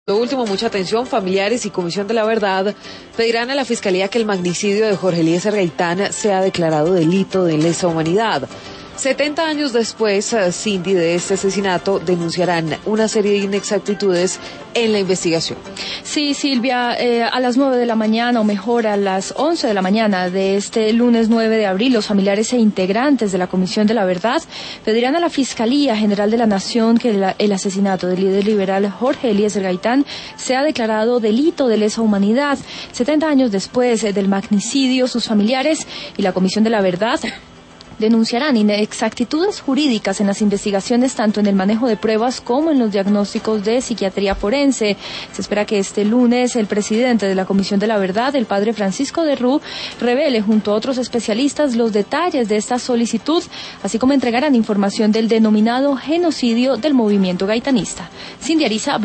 Lo último, mucha atención, familiares y Comisión de la Verdad pedirán a la Fiscalía que el magnicidio de Jorge Eliezer Gaitán sea declarado delito de lesa humanidad. 70 años después, Cindy, de este asesinato, denunciarán una serie de inexactitudes en la investigación. Sí, Silvia, a las 9 de la mañana, o mejor, a las 11 de la mañana de este lunes 9 de abril, los familiares e integrantes de la Comisión de la Verdad pedirán a la Fiscalía General de la Nación que el asesinato del líder liberal Jorge Eliezer Gaitán sea declarado delito de lesa humanidad. 70 años después del magnicidio, sus familiares y la Comisión de la Verdad denunciarán inexactitudes jurídicas en las investigaciones, tanto en el manejo de pruebas como en los diagnósticos de psiquiatría forense. Se espera que este lunes el presidente de la Comisión de la Verdad, el padre Francisco de Rú, revele junto a otros especialistas los detalles de esta solicitud, así como entregarán información del denominado genocidio del movimiento gaitanista. Cindy Ariza.